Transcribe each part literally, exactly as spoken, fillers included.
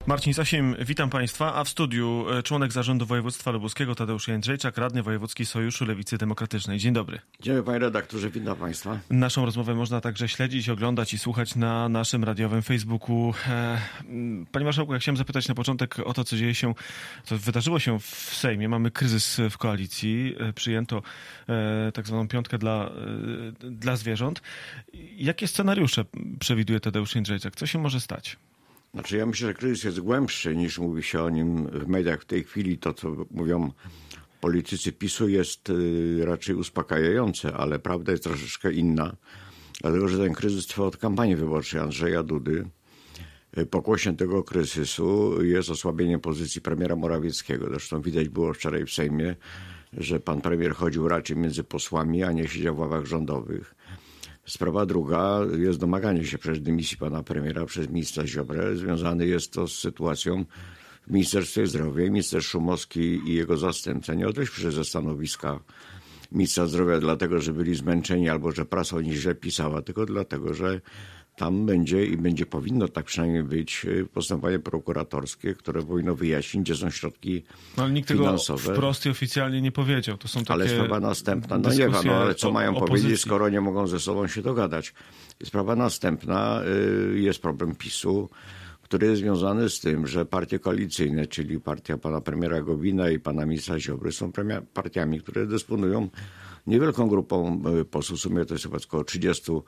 Marcin Sasim, witam Państwa, a w studiu członek Zarządu Województwa Lubuskiego Tadeusz Jędrzejczak, radny wojewódzki Sojuszu Lewicy Demokratycznej. Dzień dobry. Dzień dobry, panie redaktorze, witam Państwa. Naszą rozmowę można także śledzić, oglądać i słuchać na naszym radiowym Facebooku. Panie marszałku, ja chciałem zapytać na początek o to, co dzieje się, co wydarzyło się w Sejmie. Mamy kryzys w koalicji, przyjęto tak zwaną piątkę dla, dla zwierząt. Jakie scenariusze przewiduje Tadeusz Jędrzejczak? Co się może stać? Znaczy ja myślę, że kryzys jest głębszy niż mówi się o nim w mediach w tej chwili. To, co mówią politycy PiSu, jest raczej uspokajające, ale prawda jest troszeczkę inna. Dlatego, że ten kryzys trwa od kampanii wyborczej Andrzeja Dudy. Pokłosiem tego kryzysu jest osłabienie pozycji premiera Morawieckiego. Zresztą widać było wczoraj w Sejmie, że pan premier chodził raczej między posłami, a nie siedział w ławach rządowych. Sprawa druga jest domaganie się przez dymisji pana premiera przez ministra Ziobrę. Związany jest to z sytuacją w Ministerstwie Zdrowia. Minister Szumowski i jego zastępca nie odeszli się ze stanowiska ministra zdrowia dlatego, że byli zmęczeni albo że prasa o nich źle pisała, tylko dlatego, że tam będzie i będzie powinno tak przynajmniej być postępowanie prokuratorskie, które powinno wyjaśnić, gdzie są środki no, ale nikt finansowe. Tego wprost i oficjalnie nie powiedział. To są takie ale sprawa następna, no nie wiem, no, ale co mają opozycji powiedzieć, skoro nie mogą ze sobą się dogadać. Sprawa następna y, jest problem PiSu, który jest związany z tym, że partie koalicyjne, czyli partia pana premiera Gowina i pana ministra Ziobry są partiami, które dysponują niewielką grupą posłów, w sumie to jest chyba około trzydziestu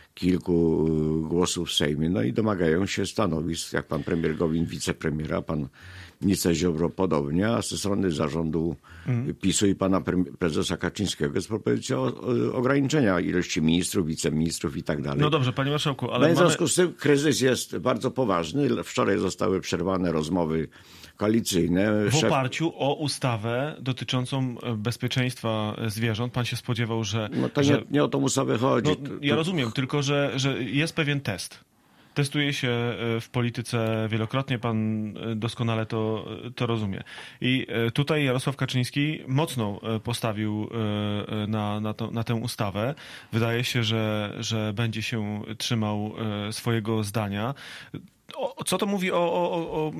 kilku głosów w Sejmie, no i domagają się stanowisk, jak pan premier Gowin, wicepremiera, pan minister Ziobro podobnie, a ze strony zarządu mm. PiSu i pana prezesa Kaczyńskiego jest propozycja o, o, ograniczenia ilości ministrów, wiceministrów i tak dalej. No dobrze, panie marszałku, ale no mamy... w związku z tym kryzys jest bardzo poważny. Wczoraj zostały przerwane rozmowy koalicyjne. W Szef... oparciu o ustawę dotyczącą bezpieczeństwa zwierząt. Pan się spodziewał, że... No to że... Nie, nie o tą ustawę chodzi. No, ja rozumiem, tylko że, że jest pewien test. Testuje się w polityce wielokrotnie, pan doskonale to, to rozumie. I tutaj Jarosław Kaczyński mocno postawił na, na, to, na tę ustawę. Wydaje się, że, że będzie się trzymał swojego zdania. O, co to mówi o, o, o, o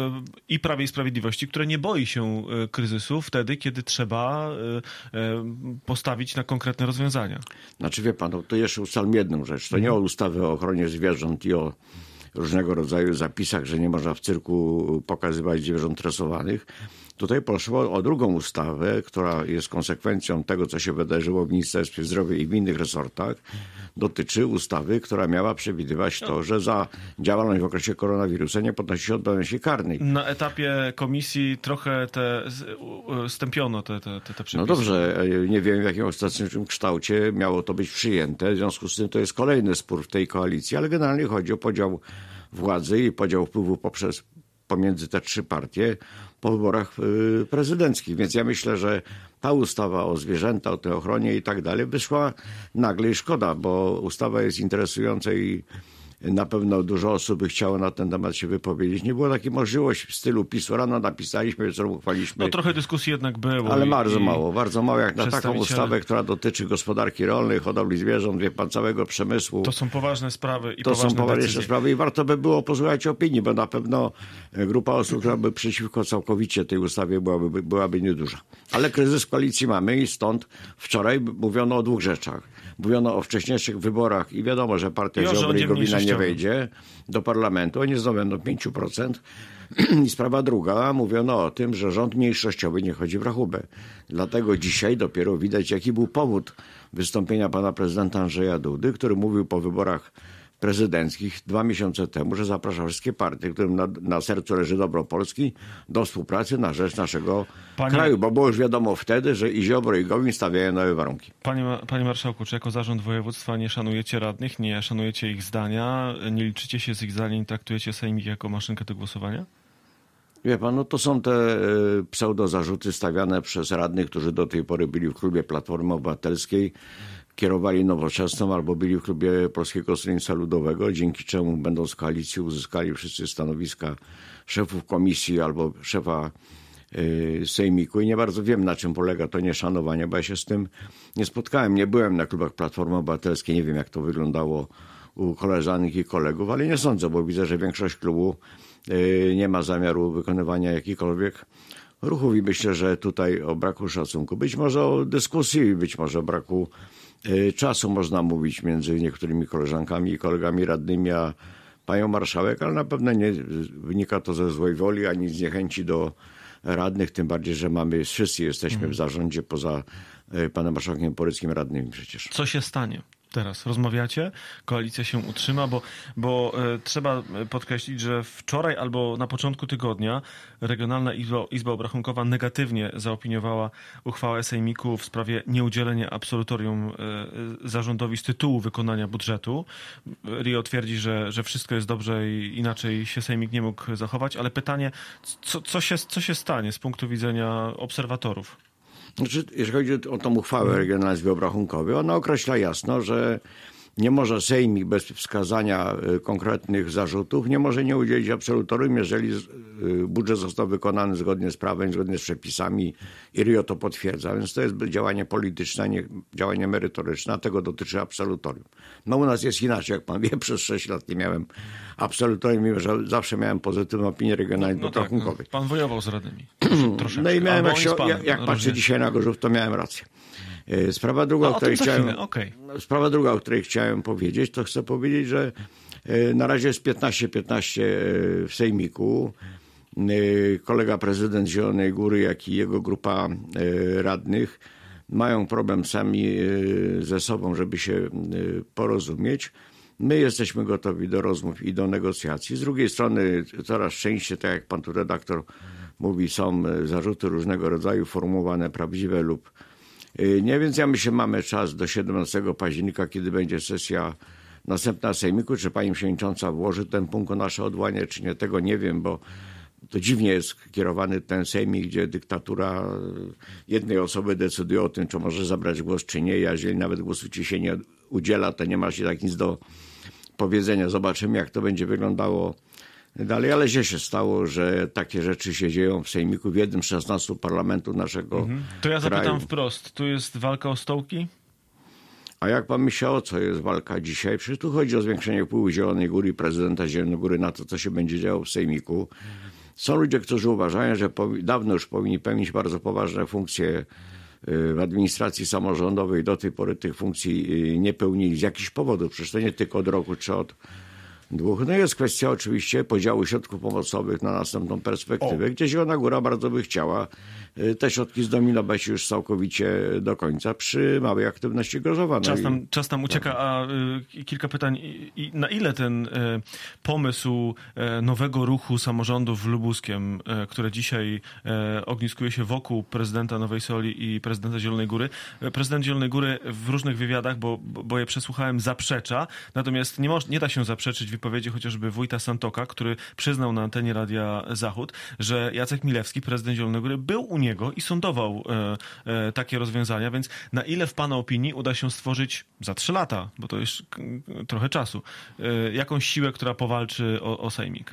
i Prawie i Sprawiedliwości, które nie boi się kryzysu wtedy, kiedy trzeba postawić na konkretne rozwiązania? Znaczy wie pan, no, to jeszcze ustalmy jedną rzecz. To nie o ustawę o ochronie zwierząt i o różnego rodzaju zapisach, że nie można w cyrku pokazywać zwierząt tresowanych. Tutaj poszło o drugą ustawę, która jest konsekwencją tego, co się wydarzyło w Ministerstwie Zdrowia i w innych resortach. Dotyczy ustawy, która miała przewidywać to, że za działalność w okresie koronawirusa nie podnosi się odporności karnej. Na etapie komisji trochę te stępiono te, te, te przepisy. No dobrze, nie wiem w jakim ostatecznym kształcie miało to być przyjęte. W związku z tym to jest kolejny spór w tej koalicji, ale generalnie chodzi o podział władzy i podział wpływu poprzez pomiędzy te trzy partie po wyborach prezydenckich. Więc ja myślę, że ta ustawa o zwierzęta, o tej ochronie i tak dalej wyszła nagle i szkoda, bo ustawa jest interesująca i na pewno dużo osób by chciało na ten temat się wypowiedzieć. Nie było takiej możliwości w stylu PiSu. Rano napisaliśmy, wieczorem uchwaliliśmy. No trochę dyskusji jednak było. Ale i, bardzo i mało, bardzo mało jak na taką ustawę, która dotyczy gospodarki rolnej, hodowli zwierząt, wie pan, całego przemysłu. To są poważne sprawy i to poważne są poważne decyzje. sprawy i warto by było posłuchać opinii, bo na pewno grupa osób, która by przeciwko całkowicie tej ustawie byłaby, byłaby nieduża. Ale kryzys w koalicji mamy i stąd wczoraj mówiono o dwóch rzeczach. Mówiono o wcześniejszych wyborach i wiadomo, że partia Ziobry i Gowina nie wejdzie do parlamentu. Oni zdobędą pięć procent. I sprawa druga, mówiono o tym, że rząd mniejszościowy nie chodzi w rachubę. Dlatego dzisiaj dopiero widać, jaki był powód wystąpienia pana prezydenta Andrzeja Dudy, który mówił po wyborach prezydenckich dwa miesiące temu, że zaprasza wszystkie partie, którym na, na sercu leży dobro Polski, do współpracy na rzecz naszego Panie... kraju, bo było już wiadomo wtedy, że i Ziobro, i Gowin stawiają nowe warunki. Panie, Panie Marszałku, czy jako zarząd województwa nie szanujecie radnych, nie szanujecie ich zdania, nie liczycie się z ich zdań, traktujecie sejmik jako maszynkę do głosowania? Wie pan, no to są te y, pseudozarzuty stawiane przez radnych, którzy do tej pory byli w klubie Platformy Obywatelskiej, kierowali Nowoczesną albo byli w klubie Polskiego Stronnictwa Ludowego, dzięki czemu będąc w koalicji uzyskali wszyscy stanowiska szefów komisji albo szefa y, sejmiku i nie bardzo wiem, na czym polega to nieszanowanie, bo ja się z tym nie spotkałem. Nie byłem na klubach Platformy Obywatelskiej, nie wiem jak to wyglądało u koleżanek i kolegów, ale nie sądzę, bo widzę, że większość klubu nie ma zamiaru wykonywania jakichkolwiek ruchów i myślę, że tutaj o braku szacunku, być może o dyskusji, być może o braku czasu można mówić między niektórymi koleżankami i kolegami radnymi a panią marszałek, ale na pewno nie wynika to ze złej woli ani z niechęci do radnych, tym bardziej, że mamy, wszyscy jesteśmy mhm. w zarządzie poza panem marszałkiem Poryckim radnymi przecież. Co się stanie? Teraz rozmawiacie, koalicja się utrzyma, bo, bo e, trzeba podkreślić, że wczoraj albo na początku tygodnia Regionalna Izba, Izba Obrachunkowa negatywnie zaopiniowała uchwałę Sejmiku w sprawie nieudzielenia absolutorium e, zarządowi z tytułu wykonania budżetu. Rio twierdzi, że, że wszystko jest dobrze i inaczej się Sejmik nie mógł zachować, ale pytanie, co, co, się, co się stanie z punktu widzenia obserwatorów? Znaczy, jeżeli chodzi o tą uchwałę Regionalnej Izby Obrachunkowej, ona określa jasno, że nie może Sejmik bez wskazania konkretnych zarzutów, nie może nie udzielić absolutorium, jeżeli budżet został wykonany zgodnie z prawem, zgodnie z przepisami i Rio to potwierdza. Więc to jest działanie polityczne, a nie działanie merytoryczne, a tego dotyczy absolutorium. No u nas jest inaczej, jak pan wie, przez sześć lat nie miałem absolutorium, mimo że zawsze miałem pozytywną opinię Regionalnej no, Izby no Obrachunkowej. Tak, pan wojował z radnymi. Troszeczkę. No i miałem, jak, się, panem, jak, jak patrzę dzisiaj na Gorzów, to miałem rację. Sprawa druga, A, o której chciałem, okay. sprawa druga, o której chciałem powiedzieć, to chcę powiedzieć, że na razie jest piętnaście piętnaście w Sejmiku. Kolega prezydent Zielonej Góry, jak i jego grupa radnych mają problem sami ze sobą, żeby się porozumieć. My jesteśmy gotowi do rozmów i do negocjacji. Z drugiej strony coraz częściej, tak jak pan tu redaktor mówi, są zarzuty różnego rodzaju formułowane, prawdziwe lub nie, więc ja myślę, mamy czas do siedemnastego października, kiedy będzie sesja następna Sejmiku. Czy pani przewodnicząca włoży ten punkt o nasze odwołanie, czy nie, tego nie wiem, bo to dziwnie jest kierowany ten Sejmik, gdzie dyktatura jednej osoby decyduje o tym, czy może zabrać głos, czy nie. A jeżeli nawet głosu ci się nie udziela, to nie ma się tak nic do powiedzenia. Zobaczymy, jak to będzie wyglądało dalej, ale źle się stało, że takie rzeczy się dzieją w Sejmiku, w jednym z szesnastu parlamentów naszego mhm. To ja zapytam kraju. wprost, tu jest walka o stołki? A jak pan myślał, o co jest walka dzisiaj? Przecież tu chodzi o zwiększenie wpływu Zielonej Góry i prezydenta Zielonej Góry na to, co się będzie działo w Sejmiku. Są ludzie, którzy uważają, że powi- dawno już powinni pełnić bardzo poważne funkcje w administracji samorządowej. Do tej pory tych funkcji nie pełnili z jakichś powodów. Przecież to nie tylko od roku czy od dwóch. No jest kwestia oczywiście podziału środków pomocowych na następną perspektywę, o. gdzie Zielona Góra bardzo by chciała te środki zdominować już całkowicie do końca przy małej aktywności Gorzowa. No czas, tam, i... czas tam ucieka, a y, kilka pytań. I, i na ile ten y, pomysł y, nowego ruchu samorządów lubuskiem, y, które dzisiaj y, ogniskuje się wokół prezydenta Nowej Soli i prezydenta Zielonej Góry, y, prezydent Zielonej Góry w różnych wywiadach, bo, bo je przesłuchałem, zaprzecza, natomiast nie, moż, nie da się zaprzeczyć wypowiedzi chociażby wójta Santoka, który przyznał na antenie Radia Zachód, że Jacek Milewski, prezydent Zielonej Góry, był u niego i sądował e, e, takie rozwiązania, więc na ile w pana opinii uda się stworzyć za trzy lata, bo to jest k- trochę czasu, e, jakąś siłę, która powalczy o, o Sejmik?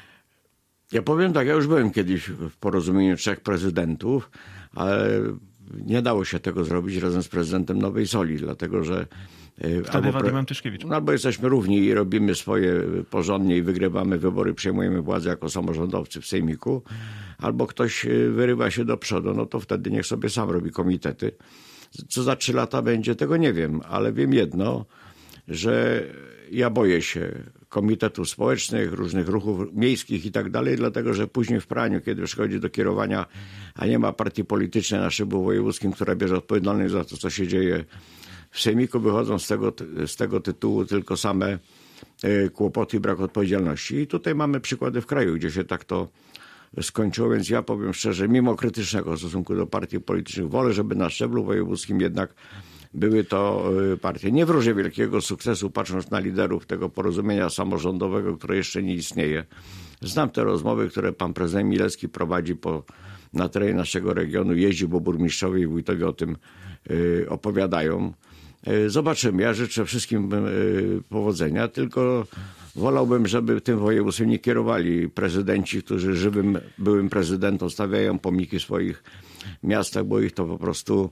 Ja powiem tak, ja już byłem kiedyś w porozumieniu trzech prezydentów, ale nie dało się tego zrobić razem z prezydentem Nowej Soli, dlatego że Wtedy Władimir Tyszkiewicz. Albo jesteśmy równi i robimy swoje porządnie i wygrywamy wybory, przejmujemy władzę jako samorządowcy w Sejmiku, albo ktoś wyrywa się do przodu, no to wtedy niech sobie sam robi komitety. Co za trzy lata będzie, tego nie wiem, ale wiem jedno, że ja boję się komitetów społecznych, różnych ruchów miejskich i tak dalej, dlatego że później w praniu, kiedy przychodzi do kierowania, a nie ma partii politycznej na szczeblu wojewódzkim, która bierze odpowiedzialność za to, co się dzieje w Sejmiku, wychodzą z tego, z tego tytułu tylko same kłopoty i brak odpowiedzialności. I tutaj mamy przykłady w kraju, gdzie się tak to skończyło, więc ja powiem szczerze, mimo krytycznego stosunku do partii politycznych, wolę, żeby na szczeblu wojewódzkim jednak były to partie. Nie wróżę wielkiego sukcesu, patrząc na liderów tego porozumienia samorządowego, które jeszcze nie istnieje. Znam te rozmowy, które pan prezydent Milewski prowadzi po, na terenie naszego regionu, jeździ, bo burmistrzowie i wójtowie o tym y, opowiadają. Y, zobaczymy. Ja życzę wszystkim y, powodzenia, tylko wolałbym, żeby tym województwem nie kierowali prezydenci, którzy żywym byłym prezydentom stawiają pomniki w swoich miastach, bo ich to po prostu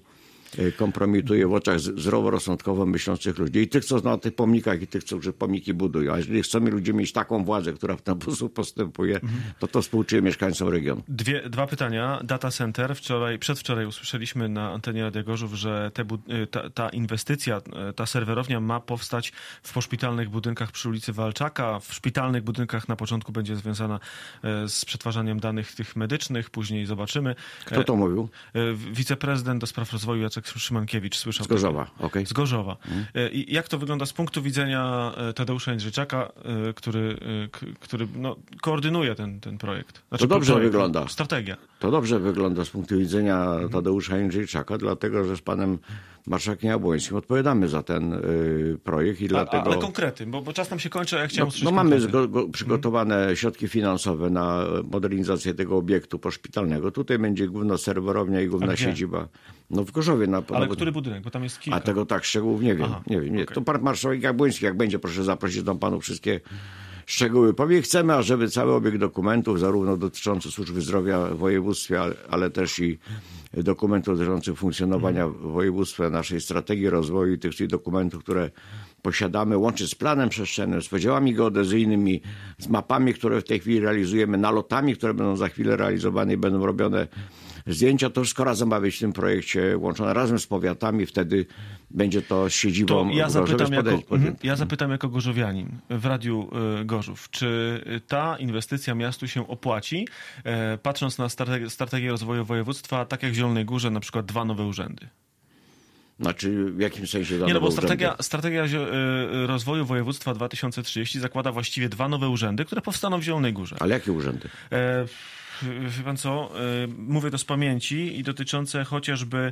kompromituje w oczach zdroworozsądkowo myślących ludzi. I tych, co na tych pomnikach, i tych, co pomniki budują. A jeżeli chcemy ludzie mieć taką władzę, która w ten sposób postępuje, to to współczuję mieszkańcom regionu. Dwie, dwa pytania. Data center. Wczoraj, przedwczoraj usłyszeliśmy na antenie Radia Gorzów, że te, ta, ta inwestycja, ta serwerownia ma powstać w poszpitalnych budynkach przy ulicy Walczaka. W szpitalnych budynkach na początku będzie związana z przetwarzaniem danych tych medycznych. Później zobaczymy. Kto to mówił? Wiceprezydent do spraw rozwoju Jacek Szymankiewicz. Słyszał z Gorzowa. Okej. Okay. Z Gorzowa. Hmm. I jak to wygląda z punktu widzenia Tadeusza Jędrzejczaka, który, który no, koordynuje ten, ten projekt? Znaczy, to dobrze projekt, wygląda. Strategia. To dobrze wygląda z punktu widzenia Tadeusza Jędrzejczaka, dlatego że z panem marszałkiem Jabłońskim odpowiadamy za ten y, projekt. I a, dlatego... Ale konkrety, bo, bo czas nam się kończy, a ja chciałem no, usłyszeć no mamy konkrety. Go, go, przygotowane hmm. środki finansowe na modernizację tego obiektu poszpitalnego. Tutaj będzie główna serwerownia i główna siedziba. No w Gorzowie. Na, ale na... który budynek? Bo tam jest kilka. A tego tak szczegółów nie wiem. Aha, nie wiem nie. Okay. To pan marszałek Jabłoński, jak będzie, proszę zaprosić tam panu wszystkie szczegóły powie. Chcemy, ażeby cały obieg dokumentów, zarówno dotyczący służby zdrowia w województwie, ale, ale też i dokumentów dotyczących funkcjonowania hmm. województwa, naszej strategii rozwoju i tych, tych dokumentów, które posiadamy, łącznie z planem przestrzennym, z podziałami geodezyjnymi, z mapami, które w tej chwili realizujemy, nalotami, które będą za chwilę realizowane i będą robione zdjęcia, to wszystko razem ma być w tym projekcie łączone razem z powiatami, wtedy będzie to z siedzibą. To ja, zapytam jako, podejść, ja zapytam jako gorzowianin w Radiu Gorzów, czy ta inwestycja miastu się opłaci, patrząc na strategię, strategię rozwoju województwa, tak jak w Zielonej Górze, na przykład dwa nowe urzędy? Znaczy, w jakim sensie? Nie, no bo strategia, strategia rozwoju województwa dwa tysiące trzydzieści zakłada właściwie dwa nowe urzędy, które powstaną w Zielonej Górze. Ale jakie urzędy? E, Wie pan co, mówię to z pamięci i dotyczące chociażby...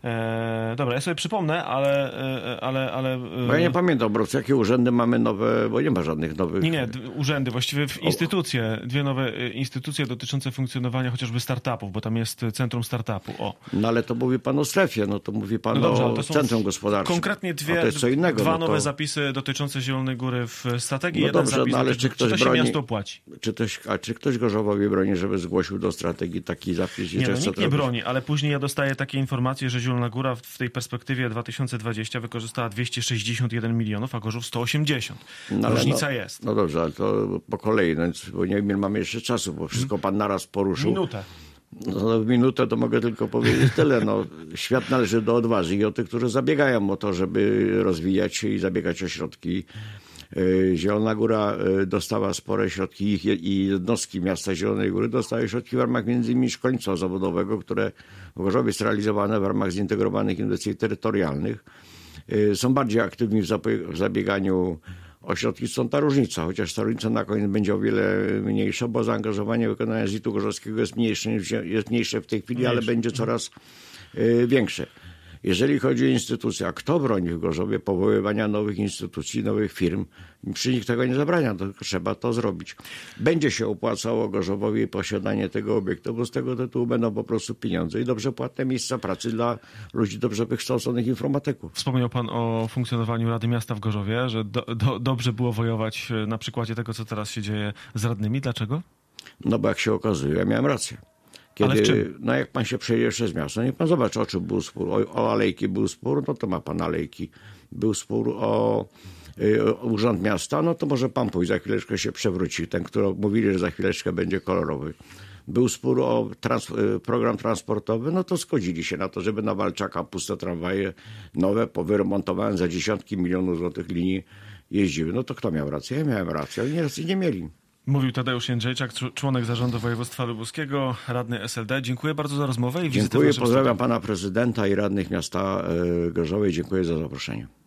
E, dobra, ja sobie przypomnę, ale... ale, ale bo ja nie pamiętam, bo jakie urzędy mamy nowe, bo nie ma żadnych nowych... Nie, nie, urzędy, właściwie w instytucje, dwie nowe instytucje dotyczące funkcjonowania chociażby startupów, bo tam jest Centrum Startupu, o. No ale to mówi pan o strefie, no to mówi pan no dobrze, o Centrum Gospodarczym. Konkretnie dwie, to jest co innego, dwa no to... nowe zapisy dotyczące Zielonej Góry w strategii, no jeden dobrze, zapis, no ale dotyczy, czy ktoś czy to broni, się miasto opłaci? Czy ktoś, a czy ktoś Gorzowowi broni, żeby zgłosił do strategii taki zapis? Nie, no, nikt nie broni, ale później ja dostaję takie informacje, że Zielona Góra w tej perspektywie dwa tysiące dwudziestej wykorzystała dwieście sześćdziesiąt jeden milionów, a Gorzów sto osiemdziesiąt. No, Różnica no, jest. No dobrze, ale to po kolei, no, bo nie wiem, mamy jeszcze czasu, bo wszystko pan naraz poruszył. Minutę. No, w minutę to mogę tylko powiedzieć tyle. No, świat należy do odważnych i o tych, którzy zabiegają o to, żeby rozwijać się i zabiegać o środki. Zielona Góra dostała spore środki i jednostki miasta Zielonej Góry dostały środki w ramach między innymi szkolnictwa zawodowego, które w Gorzowie jest realizowane w ramach zintegrowanych inwestycji terytorialnych. Są bardziej aktywni w zabieganiu o środki, stąd ta różnica, chociaż ta różnica na koniec będzie o wiele mniejsza, bo zaangażowanie wykonania Z I T-u gorzowskiego jest mniejsze, jest mniejsze w tej chwili, mniejsze. Ale będzie coraz większe. Jeżeli chodzi o instytucje, a kto broni w Gorzowie powoływania nowych instytucji, nowych firm, przy nich tego nie zabrania, tylko trzeba to zrobić. Będzie się opłacało Gorzowowi posiadanie tego obiektu, bo z tego tytułu będą po prostu pieniądze i dobrze płatne miejsca pracy dla ludzi dobrze wykształconych informatyków. Wspomniał pan o funkcjonowaniu Rady Miasta w Gorzowie, że do, do, dobrze było wojować na przykładzie tego, co teraz się dzieje z radnymi. Dlaczego? No bo jak się okazuje, ja miałem rację. Kiedy, no jak pan się przejdzie przez miasto, niech pan zobaczy, o czym był spór. O, o alejki był spór, no to ma pan alejki. Był spór o, y, o urząd miasta, no to może pan pójść, za chwileczkę się przewróci. Ten, który mówili, że za chwileczkę będzie kolorowy. Był spór o trans, program transportowy, no to zgodzili się na to, żeby na Walczaka puste tramwaje nowe, powyremontowane za dziesiątki milionów złotych linii jeździły. No to kto miał rację? Ja miałem rację, ale nie racji nie mieli. Mówił Tadeusz Jędrzejczak, członek zarządu województwa lubuskiego, radny S L D. Dziękuję bardzo za rozmowę i wizytę. Dziękuję, pozdrawiam pana prezydenta i radnych miasta Gorzowa i dziękuję za zaproszenie.